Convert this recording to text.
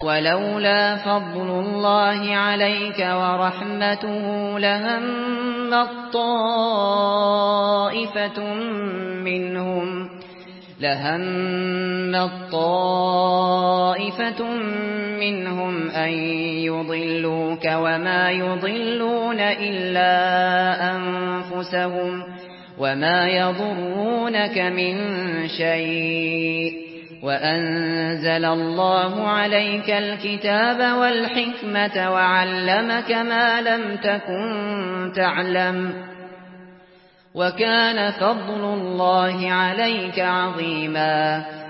ولولا فضل الله عليك ورحمته لهمت طائفة منهم أن يضلوك وما يضلون إلا أنفسهم وما يضرونك من شيء وأنزل الله عليك الكتاب والحكمة وعلمك ما لم تكن تعلم وكان فضل الله عليك عظيما